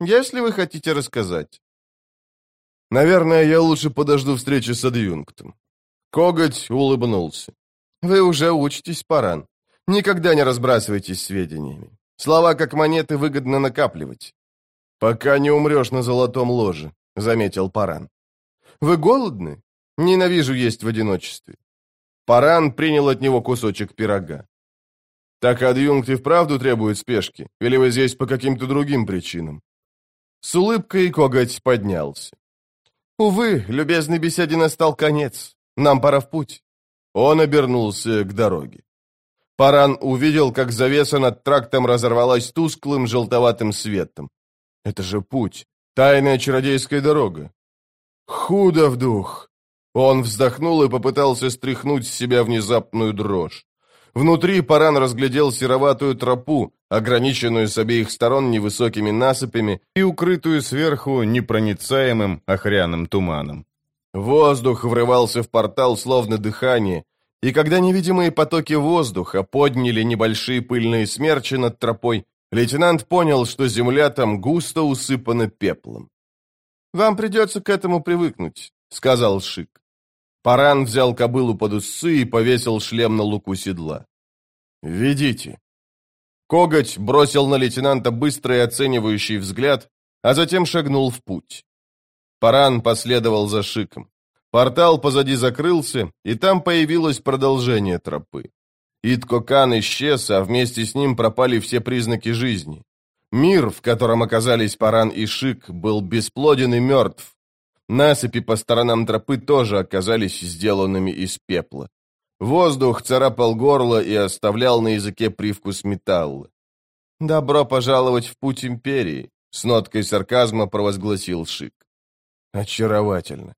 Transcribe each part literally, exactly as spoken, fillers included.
если вы хотите рассказать. Наверное, я лучше подожду встречи с адъюнктом. Коготь улыбнулся. Вы уже учитесь, Паран. Никогда не разбрасывайтесь сведениями. Слова, как монеты, выгодно накапливать. Пока не умрешь на золотом ложе, заметил Паран. Вы голодны? Ненавижу есть в одиночестве. Паран принял от него кусочек пирога. Так адъюнкт и вправду требует спешки? Или вы здесь по каким-то другим причинам? С улыбкой Коготь поднялся. Увы, любезной беседе настал конец. Нам пора в путь. Он обернулся к дороге. Паран увидел, как завеса над трактом разорвалась тусклым желтоватым светом. Это же путь, тайная чародейская дорога. Худо в дух. Он вздохнул и попытался стряхнуть с себя внезапную дрожь. Внутри Паран разглядел сероватую тропу, ограниченную с обеих сторон невысокими насыпями и укрытую сверху непроницаемым охряным туманом. Воздух врывался в портал словно дыхание, и когда невидимые потоки воздуха подняли небольшие пыльные смерчи над тропой, лейтенант понял, что земля там густо усыпана пеплом. «Вам придется к этому привыкнуть», — сказал Шик. Паран взял кобылу под усы и повесил шлем на луку седла. «Ведите». Коготь бросил на лейтенанта быстрый оценивающий взгляд, а затем шагнул в путь. Паран последовал за Шиком. Портал позади закрылся, и там появилось продолжение тропы. Иткокан исчез, а вместе с ним пропали все признаки жизни. Мир, в котором оказались Паран и Шик, был бесплоден и мертв. Насыпи по сторонам тропы тоже оказались сделанными из пепла. Воздух царапал горло и оставлял на языке привкус металла. «Добро пожаловать в путь империи», — с ноткой сарказма провозгласил Шик. «Очаровательно.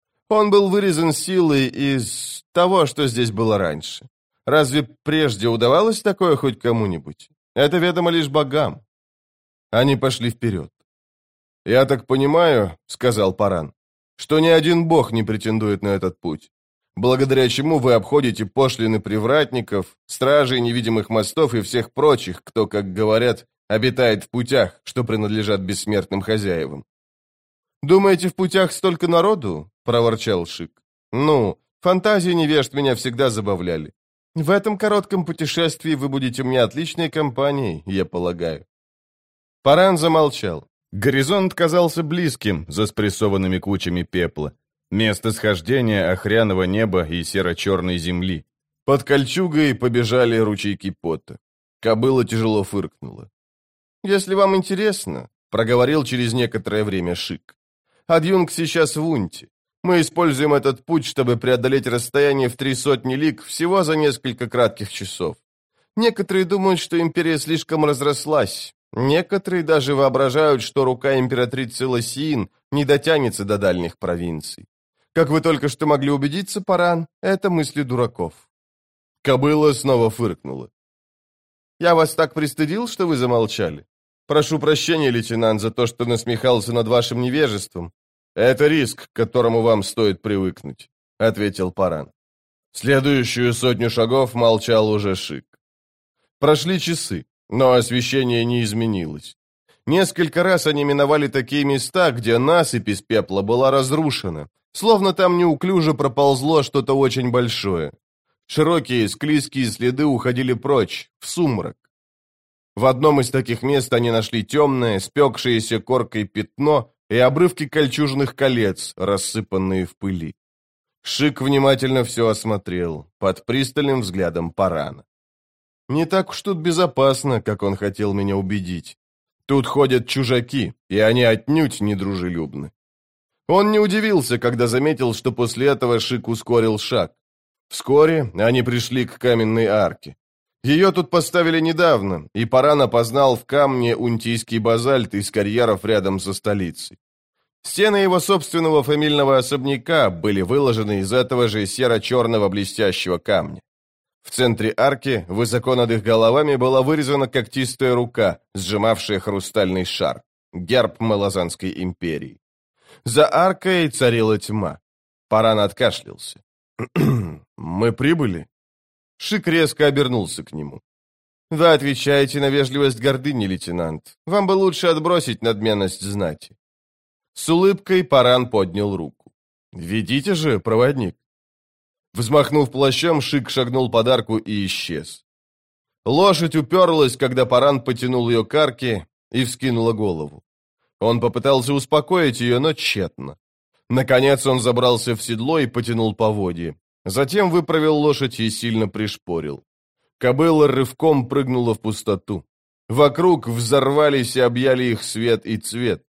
Он был вырезан силой из того, что здесь было раньше. Разве прежде удавалось такое хоть кому-нибудь? Это ведомо лишь богам». Они пошли вперед. «Я так понимаю, — сказал Паран, — что ни один бог не претендует на этот путь, благодаря чему вы обходите пошлины привратников, стражей невидимых мостов и всех прочих, кто, как говорят, обитает в путях, что принадлежат бессмертным хозяевам». «Думаете, в путях столько народу?» — проворчал Шик. «Ну, фантазии невежд меня всегда забавляли. В этом коротком путешествии вы будете мне отличной компанией, я полагаю». Паран замолчал. Горизонт казался близким, за спрессованными кучами пепла. Место схождения охряного неба и серо-черной земли. Под кольчугой побежали ручейки пота. Кобыла тяжело фыркнула. «Если вам интересно, — проговорил через некоторое время Шик, — адъюнкт сейчас в Унте. Мы используем этот путь, чтобы преодолеть расстояние в три сотни лиг всего за несколько кратких часов. Некоторые думают, что империя слишком разрослась. Некоторые даже воображают, что рука императрицы Лосиин не дотянется до дальних провинций. Как вы только что могли убедиться, Паран, это мысли дураков». Кобыла снова фыркнула. «Я вас так пристыдил, что вы замолчали? Прошу прощения, лейтенант, за то, что насмехался над вашим невежеством. Это риск, к которому вам стоит привыкнуть», — ответил Паран. Следующую сотню шагов молчал уже Шик. Прошли часы, но освещение не изменилось. Несколько раз они миновали такие места, где насыпь из пепла была разрушена, словно там неуклюже проползло что-то очень большое. Широкие склизкие следы уходили прочь, в сумрак. В одном из таких мест они нашли темное, спекшееся коркой пятно и обрывки кольчужных колец, рассыпанные в пыли. Шик внимательно все осмотрел, под пристальным взглядом Парана. «Не так уж тут безопасно, как он хотел меня убедить. Тут ходят чужаки, и они отнюдь не дружелюбны». Он не удивился, когда заметил, что после этого Шик ускорил шаг. Вскоре они пришли к каменной арке. Ее тут поставили недавно, и Паран опознал в камне унтийский базальт из карьеров рядом со столицей. Стены его собственного фамильного особняка были выложены из этого же серо-черного блестящего камня. В центре арки, высоко над их головами, была вырезана когтистая рука, сжимавшая хрустальный шар, герб Малазанской империи. За аркой царила тьма. Паран откашлялся. «Мы прибыли?» Шик резко обернулся к нему. Вы отвечаете на вежливость гордыни, лейтенант. Вам бы лучше отбросить надменность знати. С улыбкой Паран поднял руку. «Ведите же, проводник». Взмахнув плащом, Шик шагнул под арку и исчез. Лошадь уперлась, когда Паран потянул ее к арке и вскинула голову. Он попытался успокоить ее, но тщетно. Наконец он забрался в седло и потянул поводья. Затем выправил лошадь и сильно пришпорил. Кобыла рывком прыгнула в пустоту. Вокруг взорвались и объяли их свет и цвет.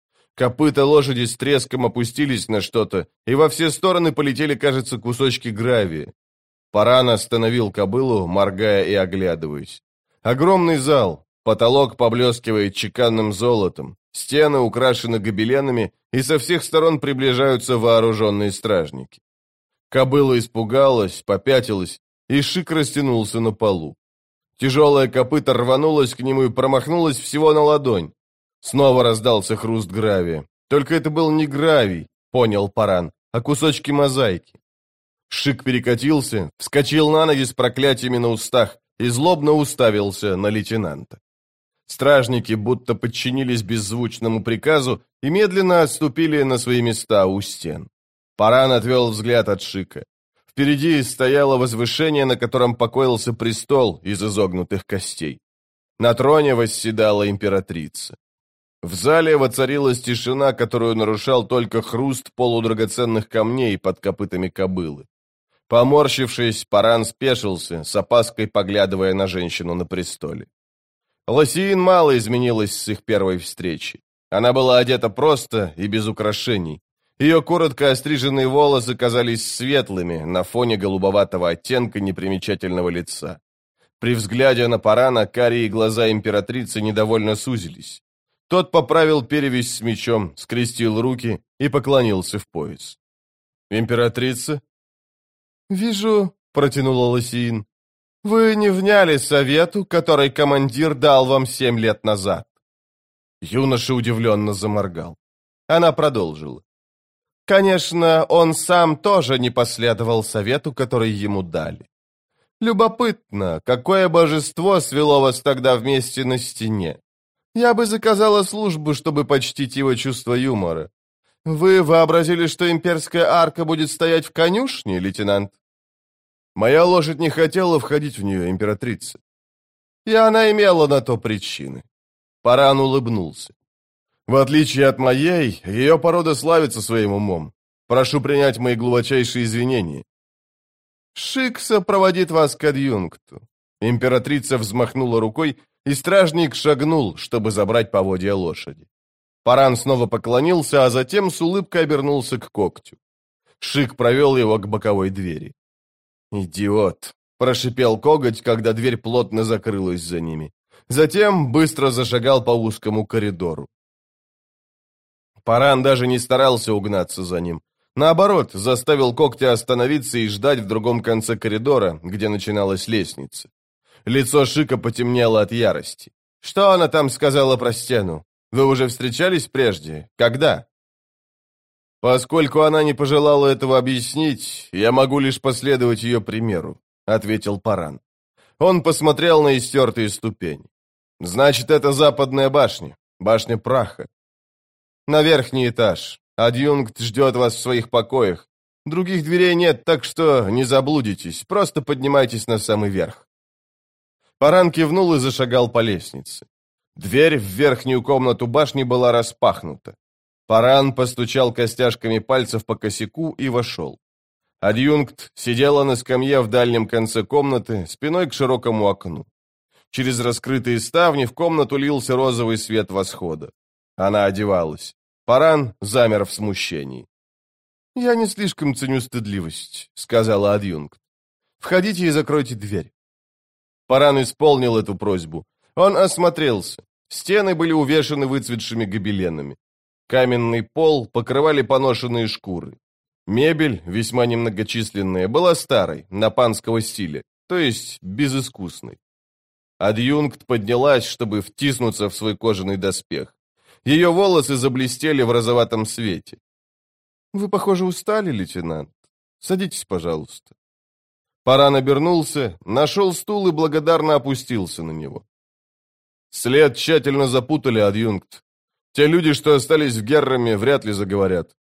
Копыта лошади с треском опустились на что-то, и во все стороны полетели, кажется, кусочки гравия. Паран остановил кобылу, моргая и оглядываясь. Огромный зал, потолок поблескивает чеканным золотом, стены украшены гобеленами, и со всех сторон приближаются вооруженные стражники. Кобыла испугалась, попятилась, и Шик растянулся на полу. Тяжелое копыто рванулось к нему и промахнулось всего на ладонь. Снова раздался хруст гравия. Только это был не гравий, понял Паран, а кусочки мозаики. Шик перекатился, вскочил на ноги с проклятиями на устах и злобно уставился на лейтенанта. Стражники будто подчинились беззвучному приказу и медленно отступили на свои места у стен. Паран отвел взгляд от Шика. Впереди стояло возвышение, на котором покоился престол из изогнутых костей. На троне восседала императрица. В зале воцарилась тишина, которую нарушал только хруст полудрагоценных камней под копытами кобылы. Поморщившись, Паран спешился, с опаской поглядывая на женщину на престоле. Лосиин мало изменилась с их первой встречи. Она была одета просто и без украшений. Ее коротко остриженные волосы казались светлыми на фоне голубоватого оттенка непримечательного лица. При взгляде на Парана карие глаза императрицы недовольно сузились. Тот поправил перевязь с мечом, скрестил руки и поклонился в пояс. «Императрица?» «Вижу», — протянула Лосиин, — «вы не вняли совету, который командир дал вам семь лет назад». Юноша удивленно заморгал. Она продолжила. «Конечно, он сам тоже не последовал совету, который ему дали. Любопытно, какое божество свело вас тогда вместе на стене. Я бы заказала службу, чтобы почтить его чувство юмора. Вы вообразили, что имперская арка будет стоять в конюшне, лейтенант?» «Моя лошадь не хотела входить в нее, императрица». «И она имела на то причины». Паран улыбнулся. «В отличие от моей, ее порода славится своим умом. Прошу принять мои глубочайшие извинения». «Шикса проводит вас к адъюнкту». Императрица взмахнула рукой, и стражник шагнул, чтобы забрать поводья лошади. Паран снова поклонился, а затем с улыбкой обернулся к когтю. Шик провел его к боковой двери. «Идиот!» – прошипел коготь, когда дверь плотно закрылась за ними. Затем быстро зашагал по узкому коридору. Паран даже не старался угнаться за ним. Наоборот, заставил когтя остановиться и ждать в другом конце коридора, где начиналась лестница. Лицо Шика потемнело от ярости. «Что она там сказала про стену? Вы уже встречались прежде? Когда?» «Поскольку она не пожелала этого объяснить, я могу лишь последовать ее примеру», — ответил Паран. Он посмотрел на истертые ступени. «Значит, это западная башня, башня праха. На верхний этаж. Адъюнкт ждет вас в своих покоях. Других дверей нет, так что не заблудитесь, просто поднимайтесь на самый верх». Паран кивнул и зашагал по лестнице. Дверь в верхнюю комнату башни была распахнута. Паран постучал костяшками пальцев по косяку и вошел. Адъюнкт сидела на скамье в дальнем конце комнаты, спиной к широкому окну. Через раскрытые ставни в комнату лился розовый свет восхода. Она одевалась. Паран замер в смущении. «Я не слишком ценю стыдливость», — сказала адъюнкт. «Входите и закройте дверь». Паран исполнил эту просьбу. Он осмотрелся. Стены были увешаны выцветшими гобеленами. Каменный пол покрывали поношенные шкуры. Мебель, весьма немногочисленная, была старой, напанского стиля, то есть безыскусной. Адъюнкт поднялась, чтобы втиснуться в свой кожаный доспех. Ее волосы заблестели в розоватом свете. «Вы, похоже, устали, лейтенант. Садитесь, пожалуйста». Паран обернулся, нашел стул и благодарно опустился на него. След тщательно запутали, адъюнкт. Те люди, что остались в Герраме, вряд ли заговорят.